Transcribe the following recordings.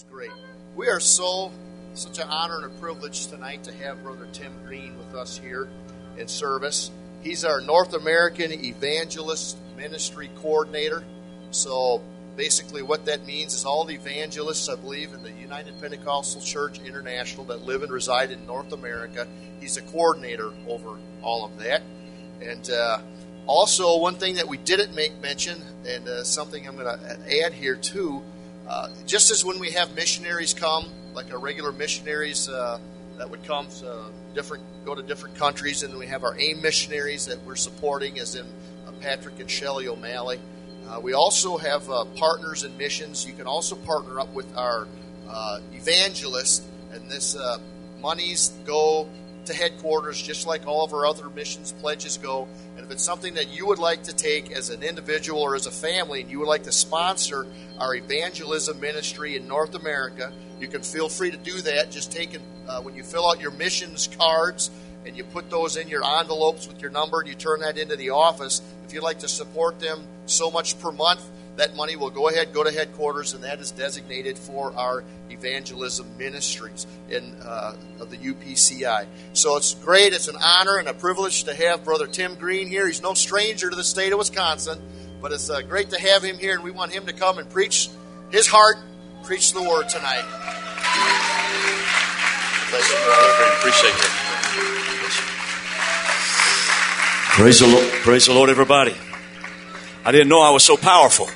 great. We are such an honor and a privilege tonight to have Brother Tim Green with us here in service. He's our North American Evangelist Ministry Coordinator. So basically what that means is all the evangelists, I believe, in the United Pentecostal Church International that live and reside in North America, he's a coordinator over all of that. And also, one thing that we didn't make mention, and something I'm going to add here too, just as when we have missionaries come, like our regular missionaries that would come go to different countries, and then we have our AIM missionaries that we're supporting, as in Patrick and Shelley O'Malley. We also have partners in missions. You can also partner up with our evangelists, and this monies go to headquarters just like all of our other missions pledges go. And if it's something that you would like to take as an individual or as a family, and you would like to sponsor our evangelism ministry in North America, you can feel free to do that. Just when you fill out your missions cards and you put those in your envelopes with your number and you turn that into the office, if you'd like to support them so much per month, that money will go to headquarters, and that is designated for our evangelism ministries of the UPCI. So it's great. It's an honor and a privilege to have Brother Tim Green here. He's no stranger to the state of Wisconsin, but it's great to have him here, and we want him to come and preach his heart, preach the word tonight. Bless you, brother. Appreciate it. Praise the Lord. Praise the Lord, everybody. I didn't know I was so powerful.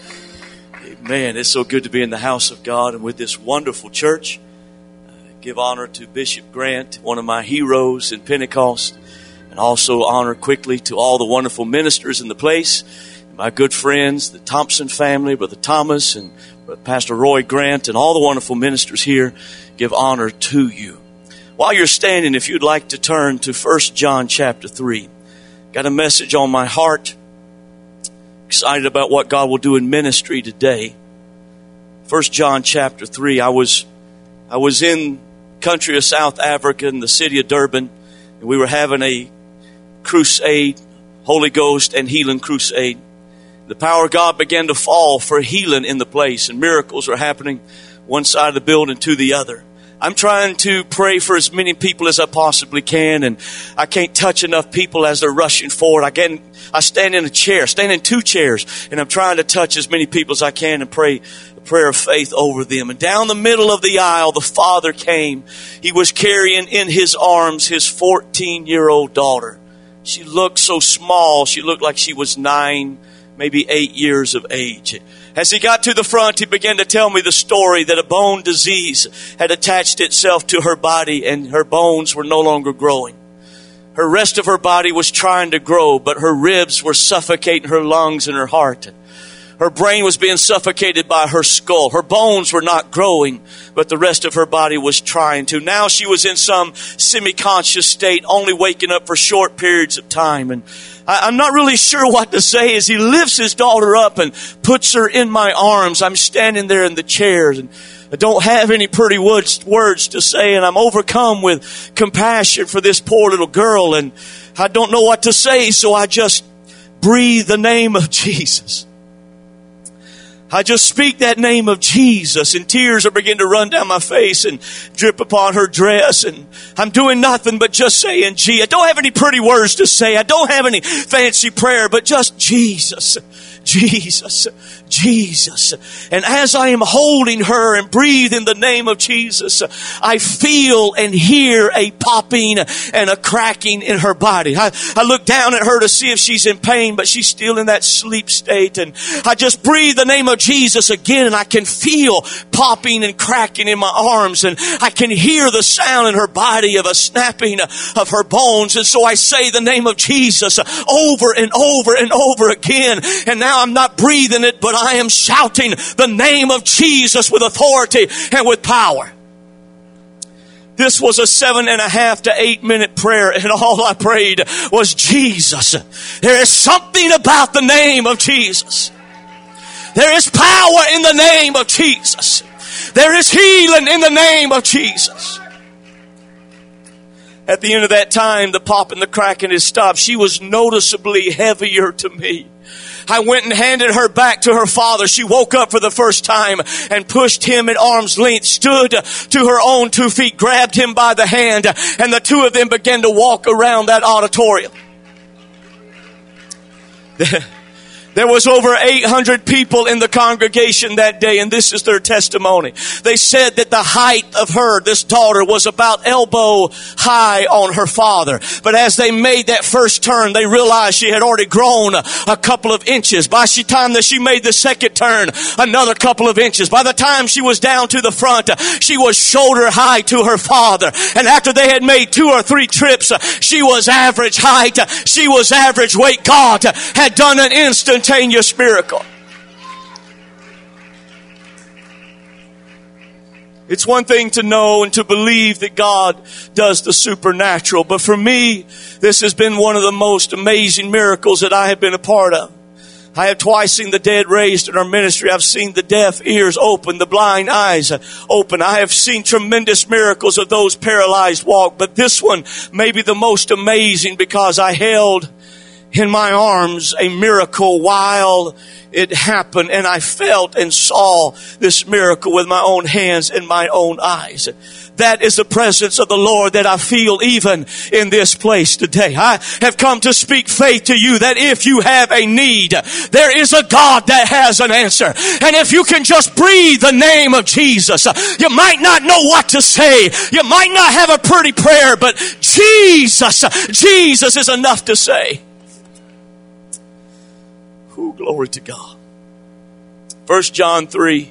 Man, it's so good to be in the house of God and with this wonderful church. Give honor to Bishop Grant, one of my heroes in Pentecost, and also honor quickly to all the wonderful ministers in the place, my good friends, the Thompson family, Brother Thomas and Pastor Roy Grant, and all the wonderful ministers here. Give honor to you. While you're standing, if you'd like to turn to 1 John chapter 3. Got a message on my heart. Excited about what God will do in ministry today. 1 John chapter 3. I was in country of South Africa in the city of Durban, and we were having a crusade, Holy Ghost and healing crusade. The power of God began to fall for healing in the place, and miracles were happening one side of the building to the other. I'm trying to pray for as many people as I possibly can, and I can't touch enough people as they're rushing forward. I stand in two chairs, and I'm trying to touch as many people as I can and pray a prayer of faith over them. And down the middle of the aisle, the father came. He was carrying in his arms his 14-year-old daughter. She looked so small. She looked like she was 9, maybe 8 years of age. As he got to the front, he began to tell me the story that a bone disease had attached itself to her body and her bones were no longer growing. Her rest of her body was trying to grow, but her ribs were suffocating her lungs and her heart. Her brain was being suffocated by her skull. Her bones were not growing, but the rest of her body was trying to. Now she was in some semi-conscious state, only waking up for short periods of time. And I'm not really sure what to say as he lifts his daughter up and puts her in my arms. I'm standing there in the chairs, and I don't have any pretty words to say, and I'm overcome with compassion for this poor little girl, and I don't know what to say, so I just breathe the name of Jesus. I just speak that name of Jesus, and tears are beginning to run down my face and drip upon her dress, and I'm doing nothing but just saying, I don't have any pretty words to say. I don't have any fancy prayer, but just Jesus, Jesus, Jesus. And as I am holding her and breathe in the name of Jesus, I feel and hear a popping and a cracking in her body. I look down at her to see if she's in pain, but she's still in that sleep state. And I just breathe the name of Jesus again, and I can feel popping and cracking in my arms, and I can hear the sound in her body of a snapping of her bones. And so I say the name of Jesus over and over and over again. And now I'm not breathing it, but I am shouting the name of Jesus with authority and with power. This was a 7.5 to 8 minute prayer, and all I prayed was Jesus. There is something about the name of Jesus. There is power in the name of Jesus. There is healing in the name of Jesus. At the end of that time, the pop and the cracking had stopped. She was noticeably heavier to me. I went and handed her back to her father. She woke up for the first time and pushed him at arm's length, stood to her own 2 feet, grabbed him by the hand, and the two of them began to walk around that auditorium. There was over 800 people in the congregation that day, and this is their testimony. They said that the height of her, this daughter, was about elbow high on her father. But as they made that first turn, they realized she had already grown a couple of inches. By the time that she made the second turn, another couple of inches. By the time she was down to the front, she was shoulder high to her father. And after they had made 2 or 3 trips, she was average height. She was average weight. God had done an instantaneous miracle. It's one thing to know and to believe that God does the supernatural, but for me, this has been one of the most amazing miracles that I have been a part of. I have twice seen the dead raised in our ministry. I've seen the deaf ears open, the blind eyes open. I have seen tremendous miracles of those paralyzed walk, but this one may be the most amazing because I held in my arms a miracle while it happened, and I felt and saw this miracle with my own hands and my own eyes. That is the presence of the Lord that I feel even in this place today. I have come to speak faith to you that if you have a need, there is a God that has an answer. And if you can just breathe the name of Jesus, you might not know what to say. You might not have a pretty prayer, but Jesus is enough to say. Ooh, glory to God. 1 John 3,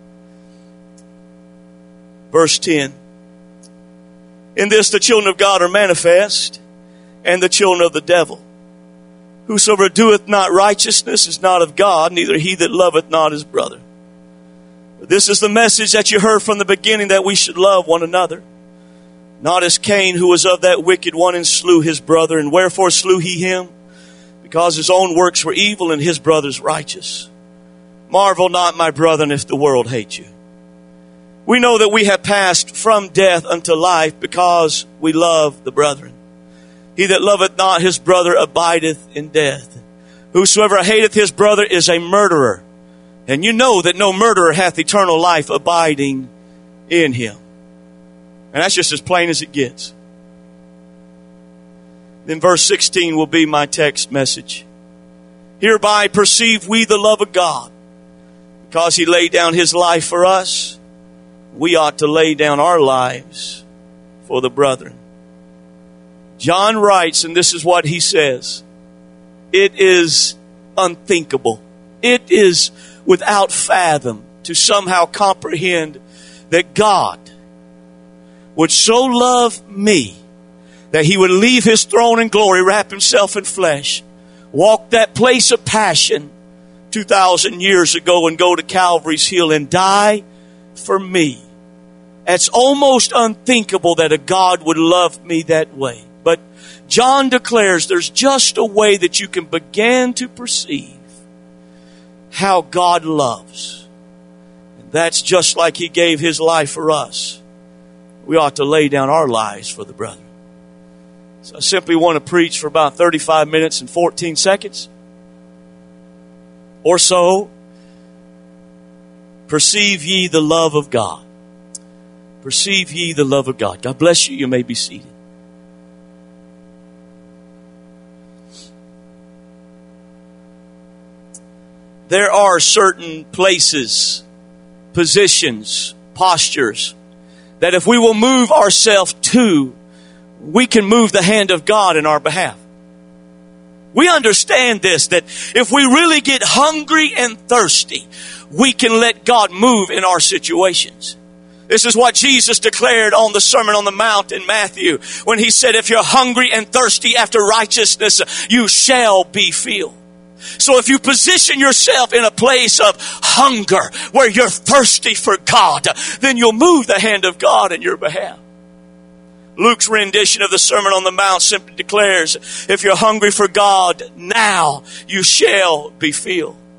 verse 10. In this the children of God are manifest, and the children of the devil. Whosoever doeth not righteousness is not of God, neither he that loveth not his brother. This is the message that you heard from the beginning, that we should love one another. Not as Cain, who was of that wicked one, and slew his brother. And wherefore slew he him? Because his own works were evil, and his brother's righteous. Marvel not, my brethren, if the world hate you. We know that we have passed from death unto life because we love the brethren. He that loveth not his brother abideth in death. Whosoever hateth his brother is a murderer. And you know that no murderer hath eternal life abiding in him. And that's just as plain as it gets. Then verse 16 will be my text message. Hereby perceive we the love of God, because he laid down his life for us. We ought to lay down our lives for the brethren. John writes, and this is what he says: it is unthinkable. It is without fathom to somehow comprehend that God would so love me that he would leave his throne in glory, wrap himself in flesh, walk that place of passion 2,000 years ago, and go to Calvary's Hill and die for me. It's almost unthinkable that a God would love me that way. But John declares there's just a way that you can begin to perceive how God loves. And that's just like he gave his life for us. We ought to lay down our lives for the brethren. So I simply want to preach for about 35 minutes and 14 seconds or so. Perceive ye the love of God. Perceive ye the love of God. God bless you. You may be seated. There are certain places, positions, postures that if we will move ourselves to, we can move the hand of God in our behalf. We understand this, that if we really get hungry and thirsty, we can let God move in our situations. This is what Jesus declared on the Sermon on the Mount in Matthew, when he said, if you're hungry and thirsty after righteousness, you shall be filled. So if you position yourself in a place of hunger, where you're thirsty for God, then you'll move the hand of God in your behalf. Luke's rendition of the Sermon on the Mount simply declares, if you're hungry for God, now you shall be filled.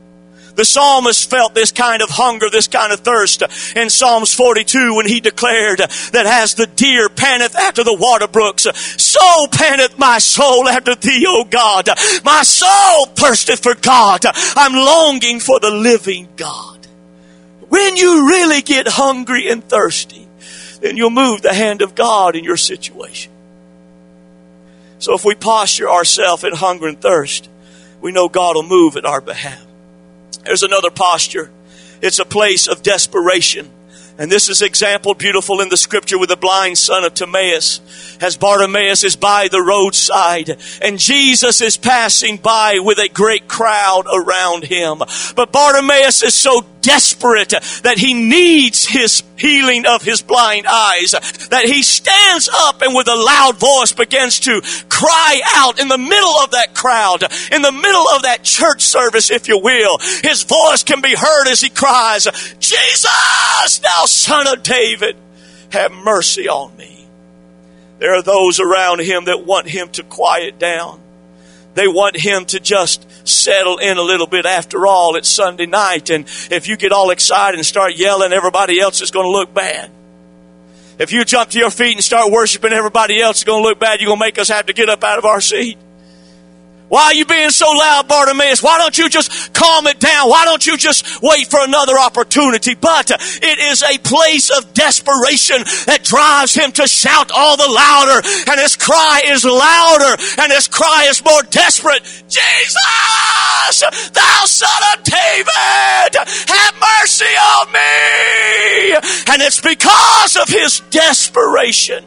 The psalmist felt this kind of hunger, this kind of thirst in Psalms 42 when he declared that as the deer panteth after the water brooks, so panteth my soul after thee, O God. My soul thirsteth for God. I'm longing for the living God. When you really get hungry and thirsty, then you'll move the hand of God in your situation. So if we posture ourselves in hunger and thirst, we know God will move in our behalf. There's another posture. It's a place of desperation. And this is example beautiful in the scripture with the blind son of Timaeus. As Bartimaeus is by the roadside and Jesus is passing by with a great crowd around him. But Bartimaeus is so desperate that he needs his healing of his blind eyes, that he stands up and with a loud voice begins to cry out in the middle of that crowd, in the middle of that church service, if you will. His voice can be heard as he cries, Jesus, thou son of David, have mercy on me. There are those around him that want him to quiet down. They want him to just settle in a little bit. After all, it's Sunday night, and if you get all excited and start yelling, everybody else is going to look bad. If you jump to your feet and start worshiping, everybody else is going to look bad. You're going to make us have to get up out of our seat. Why are you being so loud, Bartimaeus? Why don't you just calm it down? Why don't you just wait for another opportunity? But it is a place of desperation that drives him to shout all the louder. And his cry is louder. And his cry is more desperate. Jesus, thou son of David, have mercy on me. And it's because of his desperation.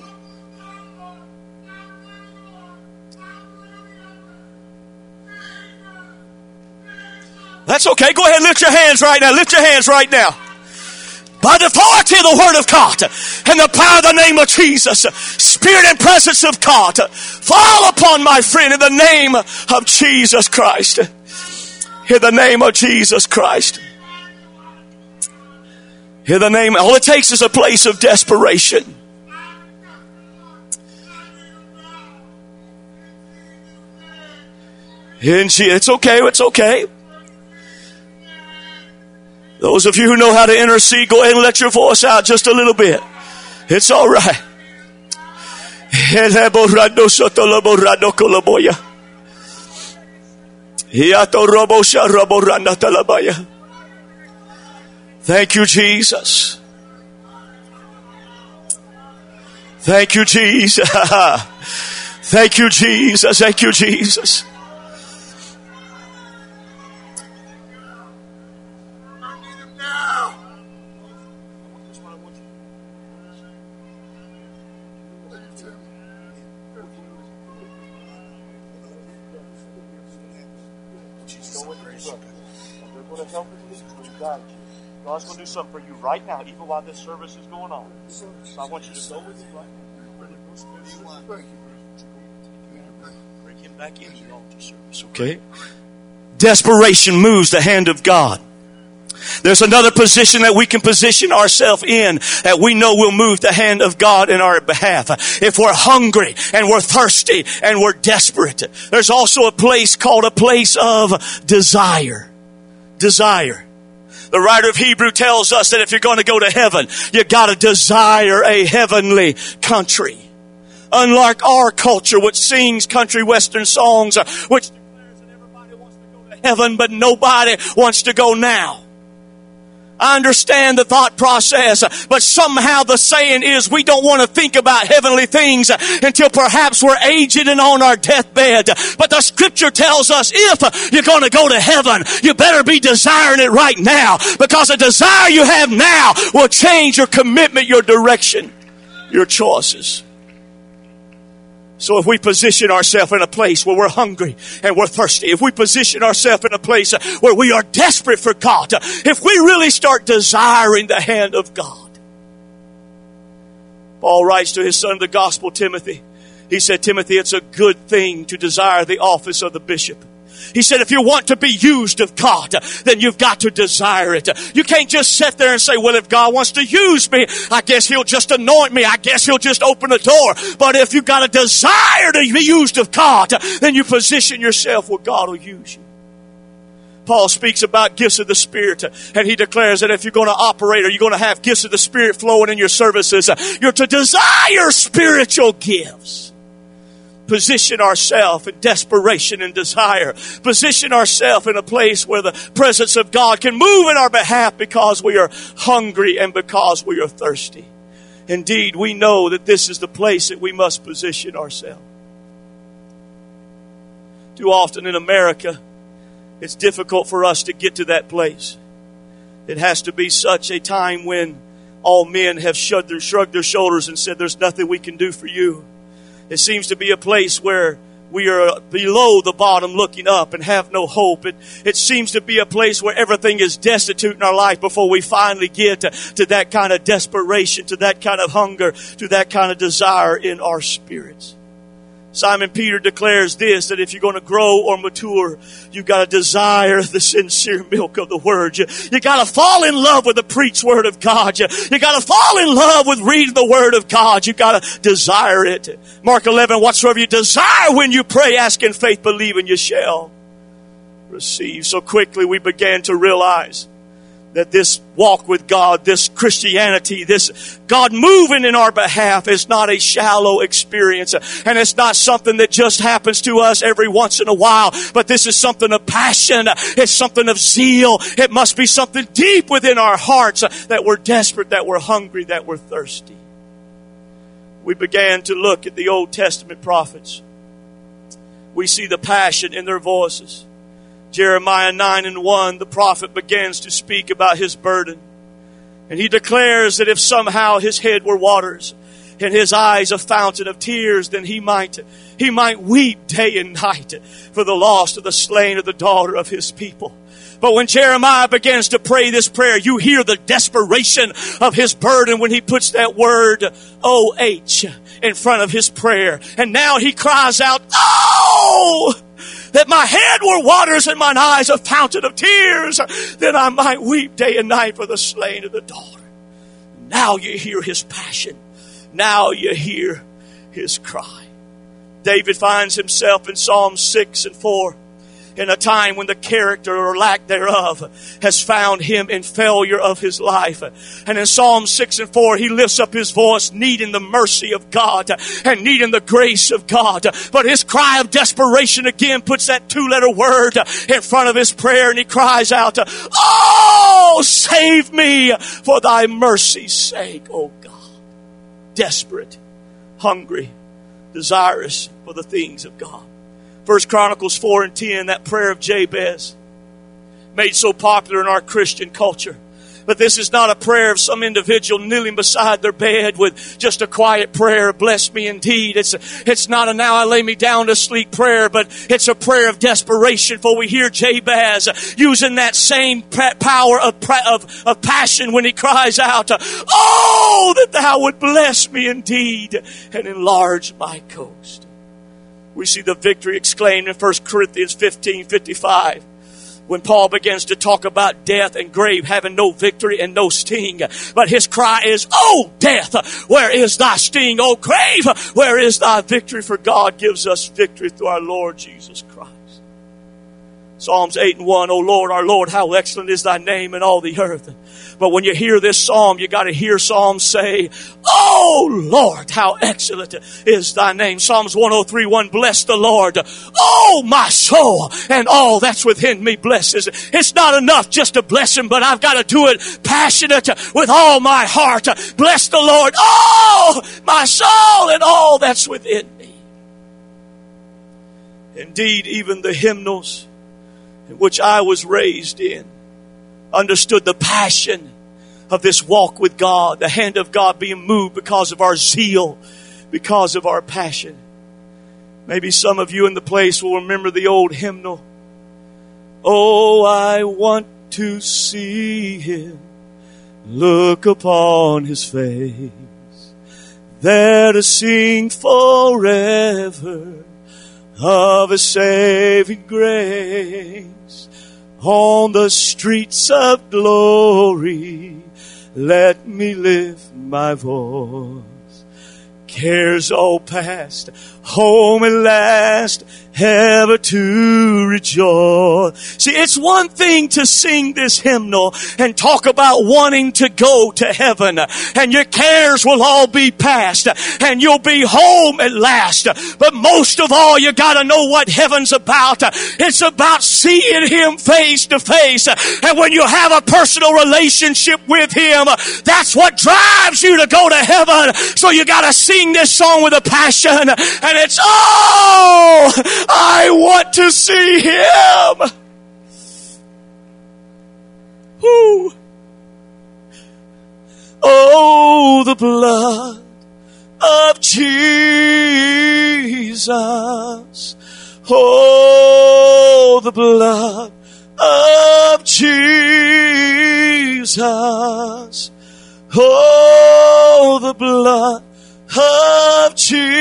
That's okay. Go ahead and lift your hands right now. Lift your hands right now. By the authority of the Word of God and the power of the name of Jesus, Spirit and presence of God, fall upon my friend in the name of Jesus Christ. In the name of Jesus Christ. In the name, all it takes is a place of desperation. It's okay. It's okay. Those of you who know how to intercede, go ahead and let your voice out just a little bit. It's all right. Thank you, Jesus. Thank you, Jesus. Thank you, Jesus. Thank you, Jesus. God's going to do something for you right now, even while this service is going on. So I want you to go with him right now. Bring him back in the altar service, okay? Desperation moves the hand of God. There's another position that we can position ourselves in that we know will move the hand of God in our behalf. If we're hungry and we're thirsty and we're desperate, there's also a place called a place of desire. Desire. The writer of Hebrew tells us that if you're going to go to heaven, you got to desire a heavenly country. Unlike our culture, which sings country western songs, which declares that everybody wants to go to heaven, but nobody wants to go now. I understand the thought process, but somehow the saying is we don't want to think about heavenly things until perhaps we're aged and on our deathbed. But the scripture tells us if you're going to go to heaven, you better be desiring it right now, because a desire you have now will change your commitment, your direction, your choices. So if we position ourselves in a place where we're hungry and we're thirsty, if we position ourselves in a place where we are desperate for God, if we really start desiring the hand of God. Paul writes to his son of the gospel, Timothy. He said, Timothy, it's a good thing to desire the office of the bishop. He said, if you want to be used of God, then you've got to desire it. You can't just sit there and say, well, if God wants to use me, I guess he'll just anoint me. I guess he'll just open a door. But if you've got a desire to be used of God, then you position yourself where God will use you. Paul speaks about gifts of the Spirit, and he declares that if you're going to operate or you're going to have gifts of the Spirit flowing in your services, you're to desire spiritual gifts. Position ourselves in desperation and desire. Position ourselves in a place where the presence of God can move in our behalf because we are hungry and because we are thirsty. Indeed, we know that this is the place that we must position ourselves. Too often in America, it's difficult for us to get to that place. It has to be such a time when all men have shrugged their shoulders and said, there's nothing we can do for you. It seems to be a place where we are below the bottom looking up and have no hope. It seems to be a place where everything is destitute in our life before we finally get to that kind of desperation, to that kind of hunger, to that kind of desire in our spirits. Simon Peter declares this, that if you're going to grow or mature, you've got to desire the sincere milk of the Word. You got to fall in love with the preached Word of God. You got to fall in love with reading the Word of God. You got to desire it. Mark 11, whatsoever you desire when you pray, ask in faith, believing you shall receive. So quickly we began to realize that this walk with God, this Christianity, this God moving in our behalf is not a shallow experience. And it's not something that just happens to us every once in a while. But this is something of passion. It's something of zeal. It must be something deep within our hearts that we're desperate, that we're hungry, that we're thirsty. We began to look at the Old Testament prophets. We see the passion in their voices. Jeremiah 9:1, the prophet begins to speak about his burden. And he declares that if somehow his head were waters and his eyes a fountain of tears, then he might weep day and night for the loss of the slain of the daughter of his people. But when Jeremiah begins to pray this prayer, you hear the desperation of his burden when he puts that word O-H in front of his prayer. And now he cries out, "Oh! That my head were waters and mine eyes a fountain of tears, then I might weep day and night for the slain of the daughter." Now you hear his passion. Now you hear his cry. David finds himself in Psalms 6:4 in a time when the character or lack thereof has found him in failure of his life. And in Psalm 6:4, he lifts up his voice, needing the mercy of God and needing the grace of God. But his cry of desperation again puts that 2-letter word in front of his prayer, and he cries out, "Oh, save me for thy mercy's sake, O God." Desperate, hungry, desirous for the things of God. 1 Chronicles 4:10, that prayer of Jabez, made so popular in our Christian culture. But this is not a prayer of some individual kneeling beside their bed with just a quiet prayer, "Bless me indeed." It's not a "now I lay me down to sleep" prayer, but it's a prayer of desperation. For we hear Jabez using that same power of passion when he cries out, "Oh, that thou would bless me indeed and enlarge my coast." We see the victory exclaimed in 1 Corinthians 15:55. When Paul begins to talk about death and grave having no victory and no sting. But his cry is, "Oh, death, where is thy sting? Oh, grave, where is thy victory?" For God gives us victory through our Lord Jesus Christ. Psalms 8:1, "O Lord, our Lord, how excellent is thy name in all the earth." But when you hear this psalm, you got to hear Psalms say, "Oh Lord, how excellent is thy name." Psalms 103:1, "Bless the Lord, oh my soul, and all that's within me blesses." It's not enough just to bless him, but I've got to do it passionate with all my heart. Bless the Lord, oh my soul, and all that's within me. Indeed, even the hymnals in which I was raised in understood the passion of this walk with God, the hand of God being moved because of our zeal, because of our passion. Maybe some of you in the place will remember the old hymnal, "Oh, I want to see him, look upon his face, there to sing forever of a saving grace. On the streets of glory, let me lift my voice. cares all past, home at last, ever to rejoice. See, it's one thing to sing this hymnal and talk about wanting to go to heaven, and your cares will all be past, and you'll be home at last. But most of all, you gotta know what heaven's about. It's about seeing Him face to face. And when you have a personal relationship with Him, that's what drives you to go to heaven. So you gotta sing this song with a passion, and it's, oh, I want to see Him. Woo. Oh, the blood of Jesus. Oh, the blood of Jesus. Oh, the blood of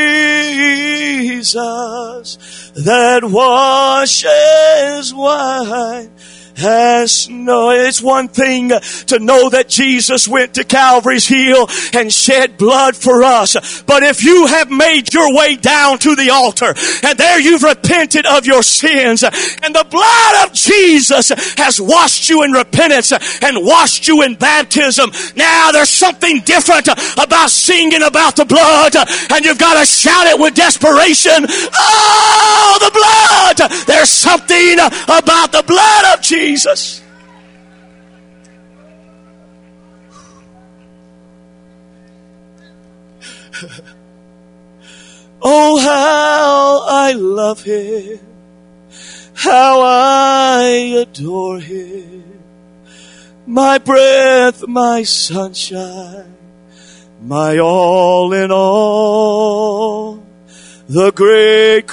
Jesus that washes white as snow. It's one thing to know that Jesus went to Calvary's Hill and shed blood for us. But if you have made your way down to the altar and there you've repented of your sins and the blood of Jesus has washed you in repentance and washed you in baptism, now there's something different about singing about the blood, and you've got to shout it with desperation. Oh, the blood! There's something about the blood of Jesus. Oh, how I love Him, how I adore Him, my breath, my sunshine, my all in all, the great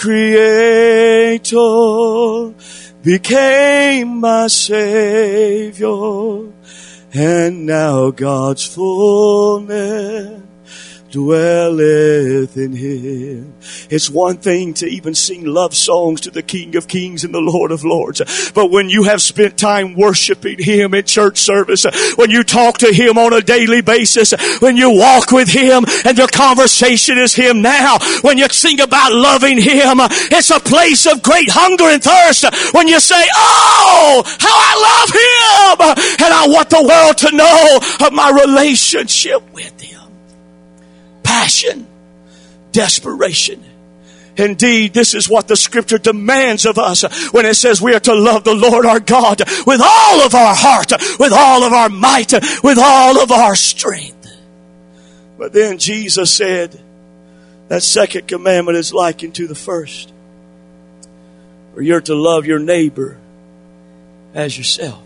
Creator became my Savior, and now God's fullness dwelleth in Him. It's one thing to even sing love songs to the King of Kings and the Lord of Lords. But when you have spent time worshiping Him in church service, when you talk to Him on a daily basis, when you walk with Him and your conversation is Him now, when you sing about loving Him, it's a place of great hunger and thirst. When you say, oh, how I love Him, and I want the world to know of my relationship with Him. Passion, desperation. Indeed, this is what the Scripture demands of us when it says we are to love the Lord our God with all of our heart, with all of our might, with all of our strength. But then Jesus said that second commandment is likened to the first, where you're to love your neighbor as yourself.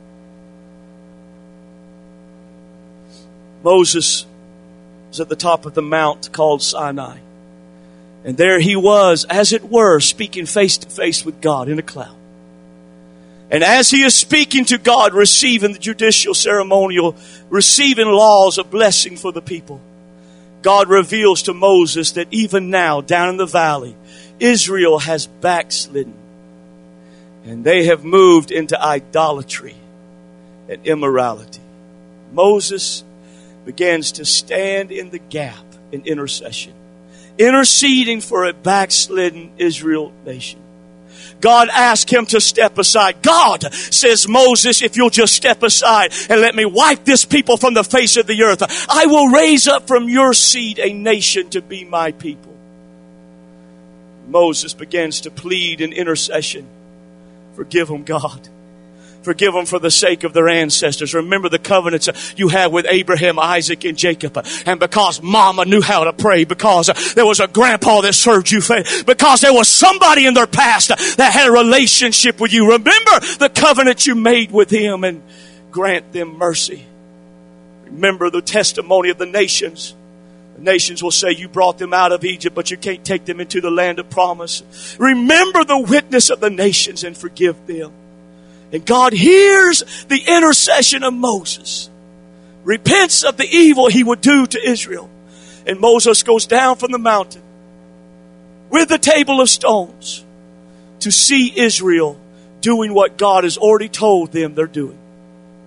Moses was at the top of the mount called Sinai. And there he was, as it were, speaking face to face with God in a cloud. And as he is speaking to God, receiving the judicial ceremonial, receiving laws of blessing for the people, God reveals to Moses that even now, down in the valley, Israel has backslidden. And they have moved into idolatry and immorality. Moses begins to stand in the gap in intercession, interceding for a backslidden Israel nation. God asked him to step aside. God says, Moses, if you'll just step aside and let me wipe this people from the face of the earth, I will raise up from your seed a nation to be my people. Moses begins to plead in intercession. Forgive them, God. Forgive them for the sake of their ancestors. Remember the covenants you had with Abraham, Isaac, and Jacob. And because mama knew how to pray, because there was a grandpa that served you, because there was somebody in their past that had a relationship with you. Remember the covenant you made with him and grant them mercy. Remember the testimony of the nations. The nations will say you brought them out of Egypt, but you can't take them into the land of promise. Remember the witness of the nations and forgive them. And God hears the intercession of Moses, repents of the evil he would do to Israel. And Moses goes down from the mountain with the table of stones to see Israel doing what God has already told them they're doing.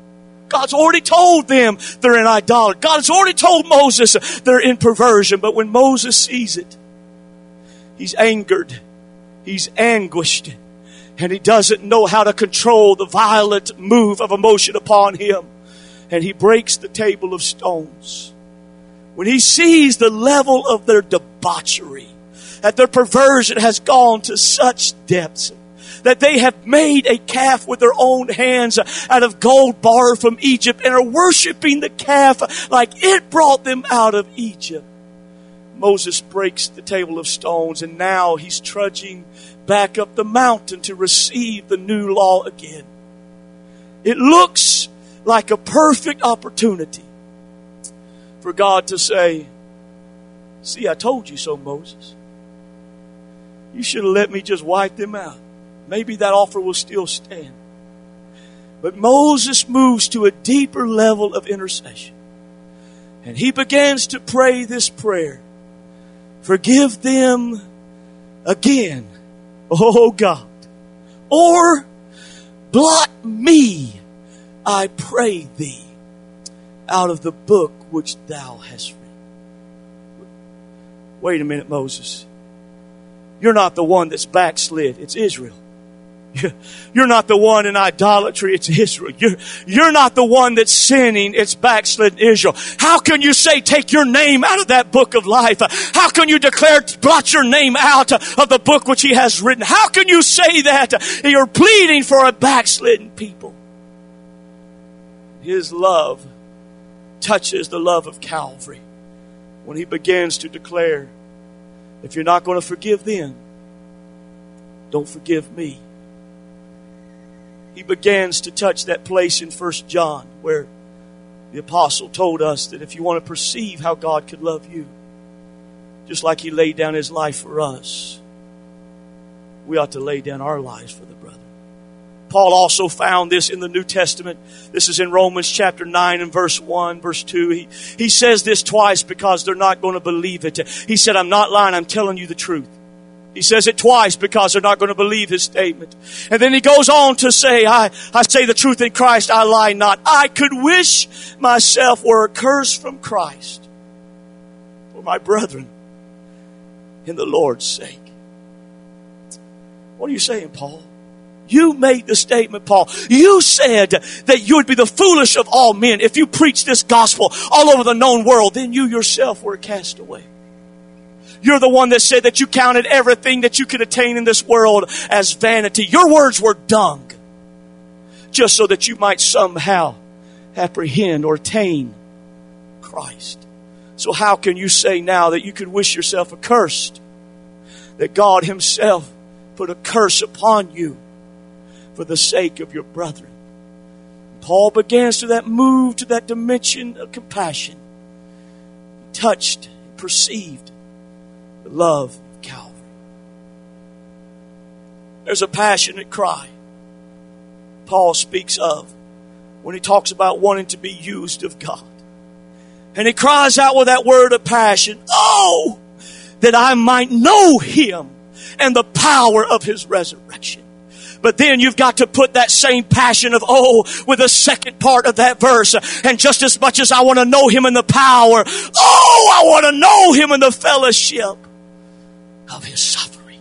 God's already told them they're in idolatry. God's already told Moses they're in perversion. But when Moses sees it, he's angered. He's anguished. And he doesn't know how to control the violent move of emotion upon him. And he breaks the table of stones. When he sees the level of their debauchery, that their perversion has gone to such depths, that they have made a calf with their own hands out of gold borrowed from Egypt and are worshiping the calf like it brought them out of Egypt. Moses breaks the table of stones, and now he's trudging back up the mountain to receive the new law again. It looks like a perfect opportunity for God to say, see, I told you so, Moses. You should have let me just wipe them out. Maybe that offer will still stand. But Moses moves to a deeper level of intercession. And he begins to pray this prayer. Forgive them again, O God. Or blot me, I pray thee, out of the book which thou hast written. Wait a minute, Moses. You're not the one that's backslid. It's Israel. You're not the one in idolatry. It's Israel. You're not the one that's sinning. It's backslidden Israel. How can you say, take your name out of that book of life? How can you declare, blot your name out of the book which he has written? How can you say that? You're pleading for a backslidden people. His love touches the love of Calvary when he begins to declare, if you're not going to forgive them, don't forgive me. He begins to touch that place in 1 John where the apostle told us that if you want to perceive how God could love you, just like he laid down his life for us, we ought to lay down our lives for the brother. Paul also found this in the New Testament. This is in Romans chapter 9 and verse 1, verse 2. He says this twice because they're not going to believe it. He said, I'm not lying, I'm telling you the truth. He says it twice because they're not going to believe his statement. And then he goes on to say, I say the truth in Christ, I lie not. I could wish myself were accursed from Christ for my brethren in the Lord's sake. What are you saying, Paul? You made the statement, Paul. You said that you would be the foolish of all men if you preached this gospel all over the known world. Then you yourself were a castaway. You're the one that said that you counted everything that you could attain in this world as vanity. Your words were dung, just so that you might somehow apprehend or attain Christ. So how can you say now that you could wish yourself accursed? That God himself put a curse upon you for the sake of your brethren. Paul begins to that move to that dimension of compassion. He touched, perceived the love of Calvary. There's a passionate cry Paul speaks of when he talks about wanting to be used of God. And he cries out with that word of passion, oh, that I might know him and the power of his resurrection. But then you've got to put that same passion of oh with the second part of that verse. And just as much as I want to know him in the power, oh, I want to know him in the fellowship of his suffering.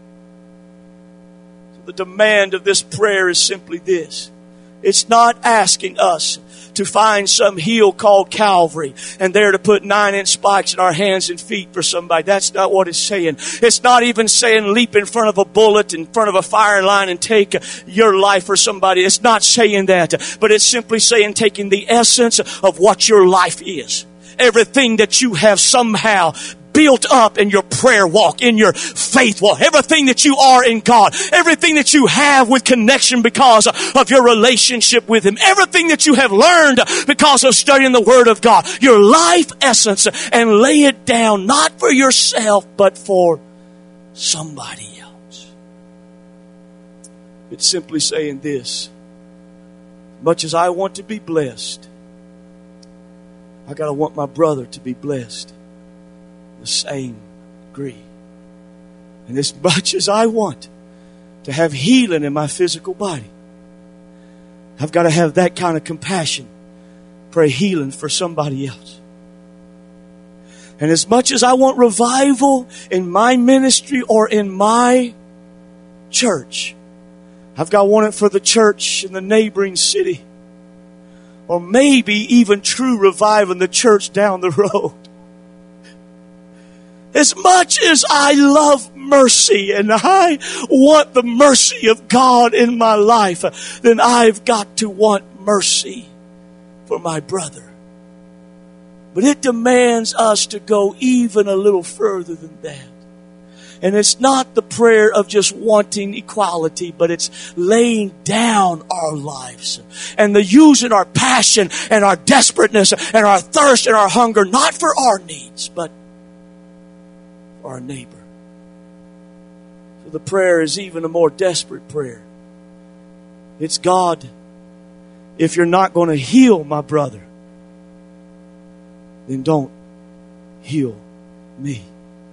So the demand of this prayer is simply this. It's not asking us to find some hill called Calvary and there to put 9-inch spikes in our hands and feet for somebody. That's not what it's saying. It's not even saying leap in front of a bullet, in front of a firing line and take your life for somebody. It's not saying that. But it's simply saying taking the essence of what your life is. Everything that you have somehow built up in your prayer walk, in your faith walk, everything that you are in God, everything that you have with connection because of your relationship with him, everything that you have learned because of studying the Word of God, your life essence, and lay it down not for yourself but for somebody else. It's simply saying this: much as I want to be blessed, I gotta want my brother to be blessed the same degree. And as much as I want to have healing in my physical body, I've got to have that kind of compassion pray healing for somebody else. And as much as I want revival in my ministry or in my church, I've got one for the church in the neighboring city. Or maybe even true revival in the church down the road. As much as I love mercy and I want the mercy of God in my life, then I've got to want mercy for my brother. But it demands us to go even a little further than that. And it's not the prayer of just wanting equality, but it's laying down our lives and the using our passion and our desperateness and our thirst and our hunger, not for our needs, but for our neighbor. So the prayer is even a more desperate prayer. It's, God, if you're not going to heal my brother, then don't heal me.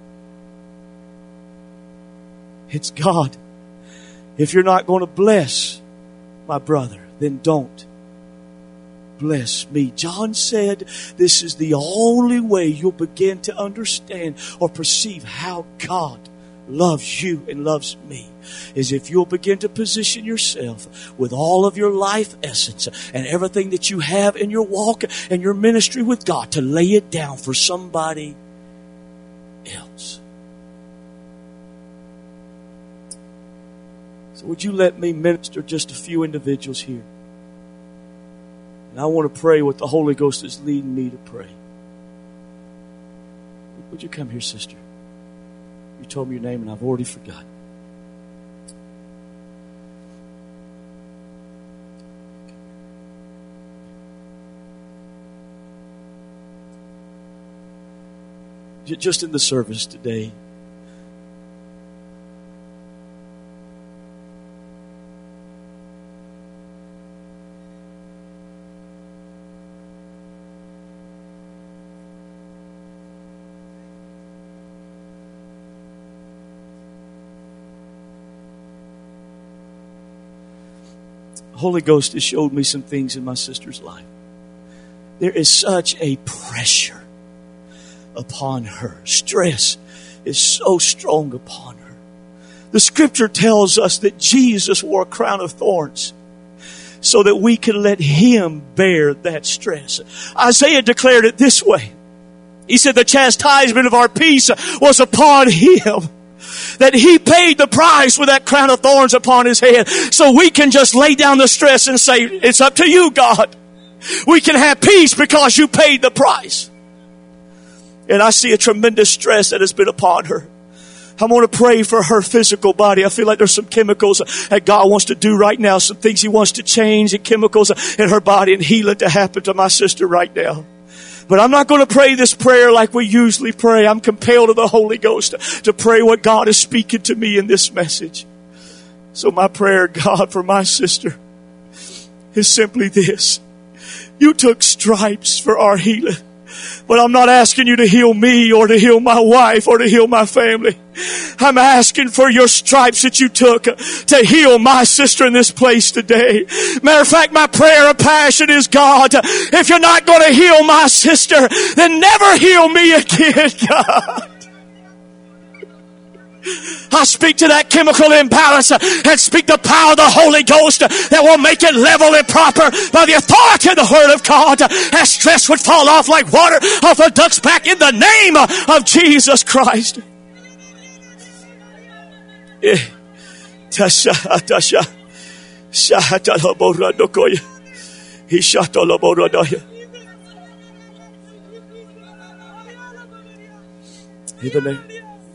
It's, God, if you're not going to bless my brother, then don't bless me. John said this is the only way you'll begin to understand or perceive how God loves you and loves me, is if you'll begin to position yourself with all of your life essence and everything that you have in your walk and your ministry with God to lay it down for somebody else. So would you let me minister just a few individuals here? And I want to pray what the Holy Ghost is leading me to pray. Would you come here, sister? You told me your name and I've already forgotten. Just in the service today, Holy Ghost has showed me some things in my sister's life. There is such a pressure upon her. Stress is so strong upon her. The scripture tells us that Jesus wore a crown of thorns so that we can let Him bear that stress. Isaiah declared it this way. He said the chastisement of our peace was upon Him. That He paid the price with that crown of thorns upon His head. So we can just lay down the stress and say, it's up to you, God. We can have peace because you paid the price. And I see a tremendous stress that has been upon her. I want to pray for her physical body. I feel like there's some chemicals that God wants to do right now. Some things He wants to change in chemicals in her body and heal it to happen to my sister right now. But I'm not going to pray this prayer like we usually pray. I'm compelled of the Holy Ghost to pray what God is speaking to me in this message. So my prayer, God, for my sister is simply this. You took stripes for our healing. But I'm not asking you to heal me or to heal my wife or to heal my family. I'm asking for your stripes that you took to heal my sister in this place today. Matter of fact, my prayer of passion is, God, if you're not going to heal my sister, then never heal me again, God. I speak to that chemical imbalance and speak the power of the Holy Ghost that will make it level and proper by the authority of the Word of God. As stress would fall off like water off a duck's back in the name of Jesus Christ. In the name.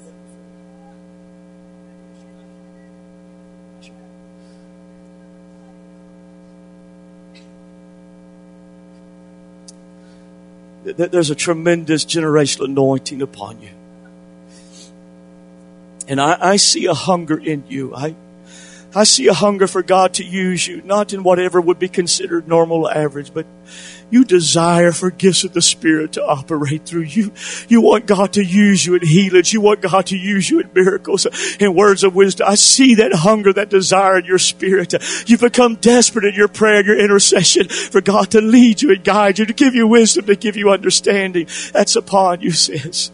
There's a tremendous generational anointing upon you. And I see a hunger in you. I see a hunger for God to use you, not in whatever would be considered normal average, but you desire for gifts of the Spirit to operate through you. You want God to use you in healings. You want God to use you in miracles, in words of wisdom. I see that hunger, that desire in your spirit. You've become desperate in your prayer and your intercession for God to lead you and guide you, to give you wisdom, to give you understanding. That's upon you, sis.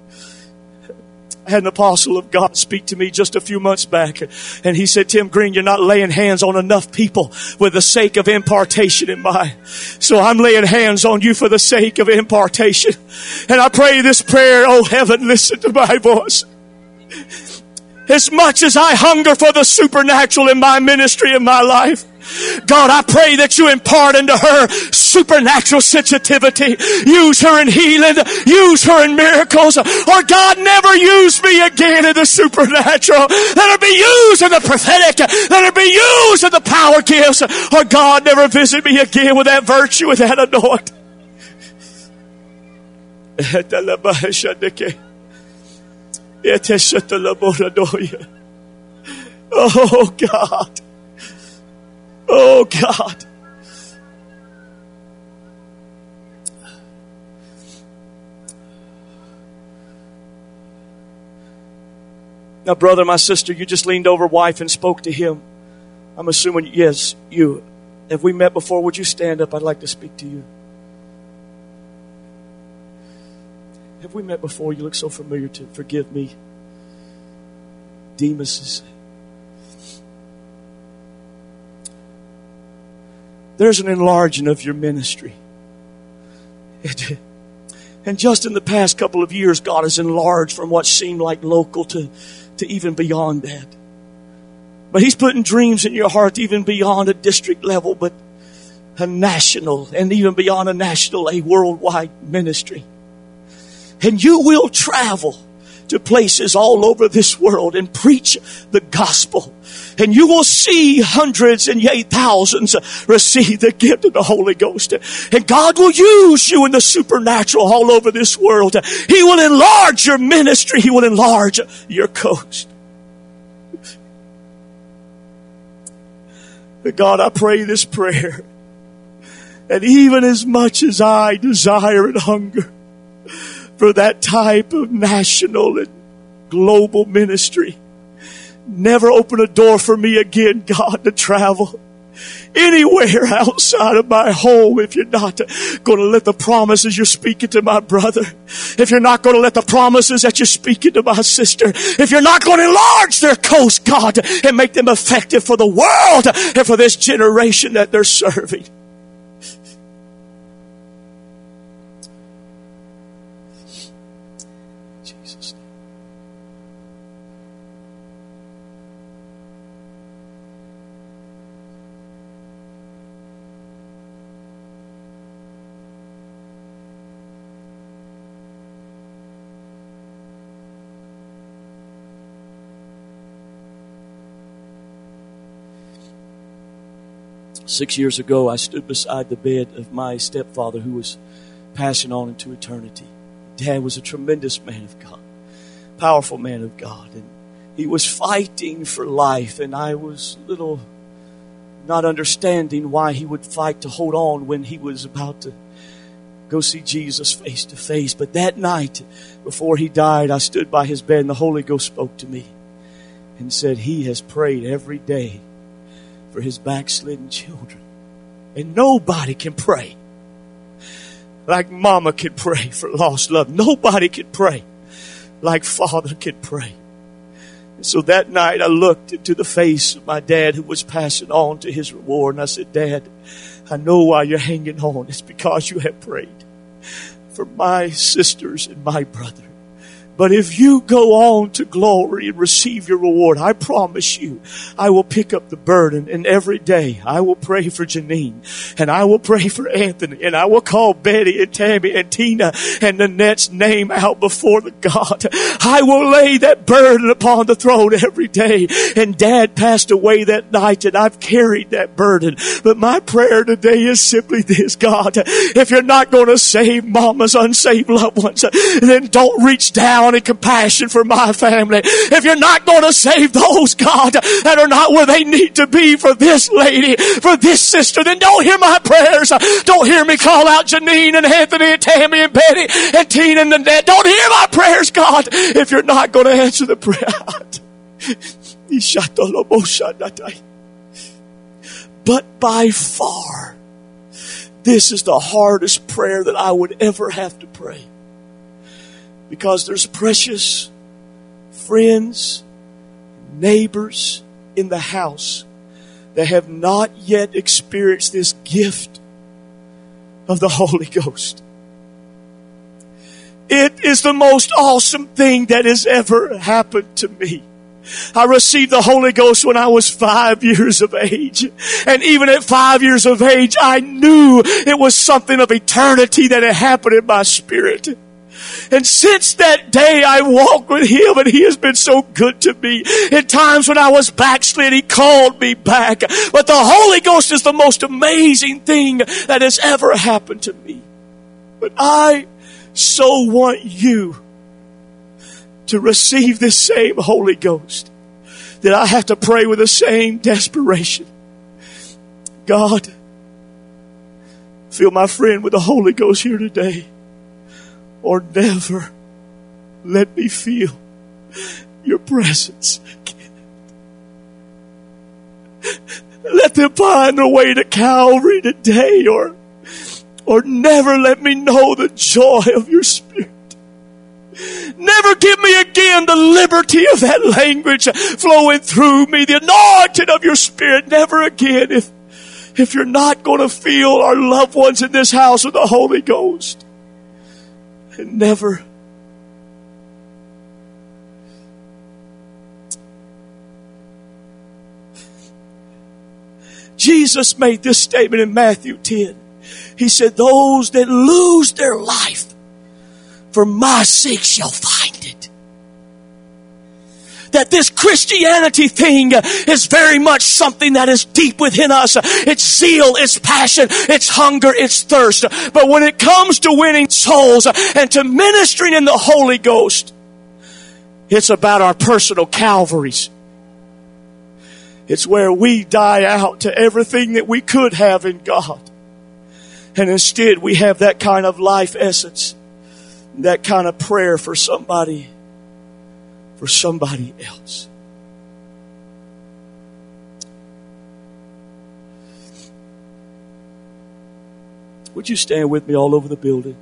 I had an apostle of God speak to me just a few months back, and he said, Tim Green, you're not laying hands on enough people with the sake of impartation in mind. So I'm laying hands on you for the sake of impartation. And I pray this prayer, oh heaven, listen to my voice. As much as I hunger for the supernatural in my ministry, in my life, God, I pray that you impart into her supernatural sensitivity. Use her in healing. Use her in miracles. Or God, never use me again in the supernatural. Let her be used in the prophetic. Let her be used in the power gifts. Or God, never visit me again with that virtue, with that anointing. Oh God. Oh God. Now, brother, my sister, you just leaned over wife and spoke to him. I'm assuming, yes, you. Have we met before? Would you stand up? I'd like to speak to you. Have we met before? You look so familiar to forgive me. Demas is... There's an enlarging of your ministry. And just in the past couple of years, God has enlarged from what seemed like local to even beyond that. But He's putting dreams in your heart even beyond a district level, but a national, and even beyond a national, a worldwide ministry. And you will travel to places all over this world and preach the gospel. And you will see hundreds and yea thousands receive the gift of the Holy Ghost. And God will use you in the supernatural all over this world. He will enlarge your ministry. He will enlarge your coast. But God, I pray this prayer. And even as much as I desire and hunger for that type of national and global ministry, never open a door for me again, God, to travel anywhere outside of my home if you're not going to let the promises you're speaking to my brother, if you're not going to let the promises that you're speaking to my sister, if you're not going to enlarge their coast, God, and make them effective for the world and for this generation that they're serving. Jesus. 6 years ago, I stood beside the bed of my stepfather who was passing on into eternity. Dad was a tremendous man of God, powerful man of God, and he was fighting for life, and I was little not understanding why he would fight to hold on when he was about to go see Jesus face to face. But that night, before he died, I stood by his bed and the Holy Ghost spoke to me and said, he has prayed every day for his backslidden children. And nobody can pray like Mama can pray for lost love. Nobody can pray like Father can pray. And so that night I looked into the face of my dad who was passing on to his reward. And I said, Dad, I know why you're hanging on. It's because you have prayed for my sisters and my brother. But if you go on to glory and receive your reward, I promise you, I will pick up the burden. And every day I will pray for Janine, and I will pray for Anthony, and I will call Betty and Tammy and Tina and Nanette's name out before the God. I will lay that burden upon the throne every day. And Dad passed away that night, and I've carried that burden. But my prayer today is simply this, God, if you're not going to save Mama's unsaved loved ones, then don't reach down down in compassion for my family, if you're not going to save those, God, that are not where they need to be for this lady, for this sister, then don't hear my prayers. Don't hear me call out Janine and Anthony and Tammy and Betty and Tina and Nanette. Don't hear my prayers, God, if you're not going to answer the prayer. But by far, this is the hardest prayer that I would ever have to pray. Because there's precious friends, neighbors in the house that have not yet experienced this gift of the Holy Ghost. It is the most awesome thing that has ever happened to me. I received the Holy Ghost when I was 5 years of age. And even at 5 years of age, I knew it was something of eternity that had happened in my spirit. And since that day, I walked with Him, and He has been so good to me. In times when I was backslid, He called me back. But the Holy Ghost is the most amazing thing that has ever happened to me. But I so want you to receive this same Holy Ghost, that I have to pray with the same desperation. God, fill my friend with the Holy Ghost here today, or never let me feel your presence again. Let them find their way to Calvary today, or never let me know the joy of your Spirit. Never give me again the liberty of that language flowing through me, the anointing of your Spirit. Never again, if you're not going to fill our loved ones in this house with the Holy Ghost. And never. Jesus made this statement in Matthew 10. He said, those that lose their life for my sake shall find it. That this Christianity thing is very much something that is deep within us. It's zeal, it's passion, it's hunger, it's thirst. But when it comes to winning souls and to ministering in the Holy Ghost, it's about our personal Calvaries. It's where we die out to everything that we could have in God. And instead we have that kind of life essence, that kind of prayer for somebody else. Would you stand with me all over the building?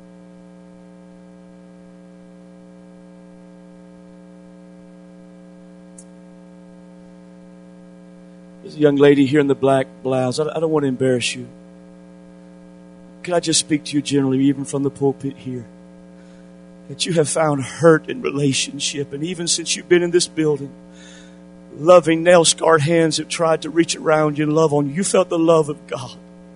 There's a young lady here in the black blouse. I don't want to embarrass you. Can I just speak to you generally, even from the pulpit here? That you have found hurt in relationship, and even since you've been in this building, loving nail-scarred hands have tried to reach around you and love on you. You felt the love of God.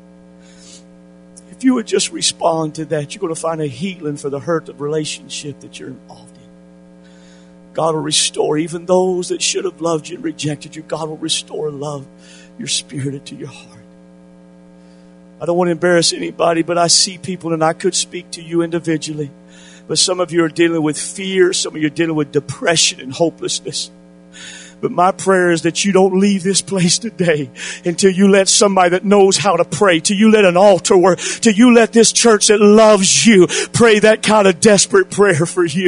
If you would just respond to that, you're going to find a healing for the hurt of relationship that you're involved in. God will restore even those that should have loved you and rejected you. God will restore love, your spirit into your heart. I don't want to embarrass anybody, but I see people, and I could speak to you individually. But some of you are dealing with fear. Some of you are dealing with depression and hopelessness. But my prayer is that you don't leave this place today until you let somebody that knows how to pray, till you let an altar work, till you let this church that loves you pray that kind of desperate prayer for you.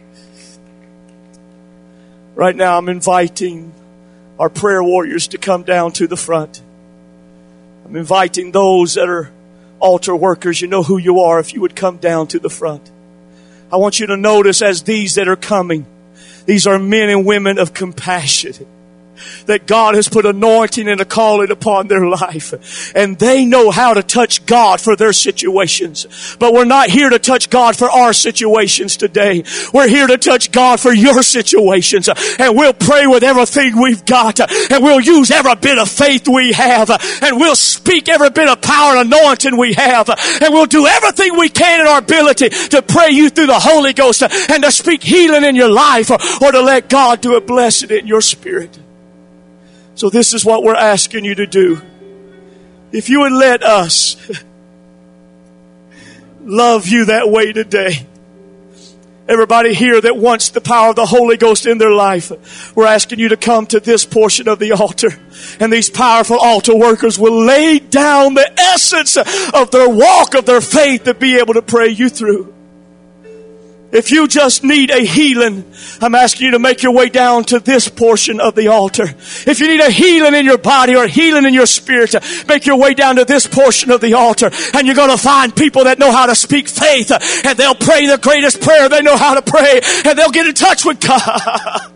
Right now I'm inviting our prayer warriors to come down to the front. I'm inviting those that are altar workers. You know who you are. If you would come down to the front. I want you to notice as these that are coming, these are men and women of compassion. That God has put anointing and a calling upon their life. And they know how to touch God for their situations. But we're not here to touch God for our situations today. We're here to touch God for your situations. And we'll pray with everything we've got. And we'll use every bit of faith we have. And we'll speak every bit of power and anointing we have. And we'll do everything we can in our ability to pray you through the Holy Ghost and to speak healing in your life or to let God do a blessing in your spirit. So this is what we're asking you to do. If you would let us love you that way today Everybody here that wants the power of the Holy Ghost in their life, we're asking you to come to this portion of the altar. And these powerful altar workers will lay down the essence of their walk, of their faith, to be able to pray you through. If you just need a healing, I'm asking you to make your way down to this portion of the altar. If you need a healing in your body or a healing in your spirit, make your way down to this portion of the altar. And you're going to find people that know how to speak faith, and they'll pray the greatest prayer they know how to pray, and they'll get in touch with God.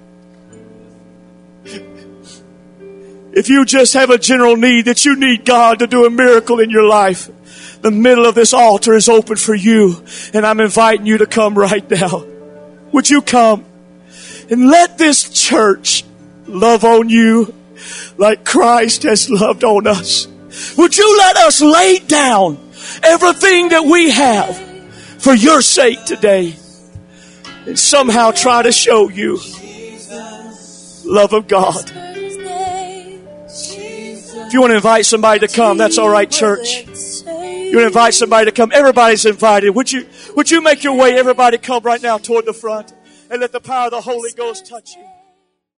If you just have a general need that you need God to do a miracle in your life, the middle of this altar is open for you, and I'm inviting you to come right now. Would you come and let this church love on you like Christ has loved on us? Would you let us lay down everything that we have for your sake today and somehow try to show you love of God? If you want to invite somebody to come, that's all right, church. You want to invite somebody to come. Everybody's invited. Would you make your way, everybody come right now toward the front and let the power of the Holy Ghost touch you.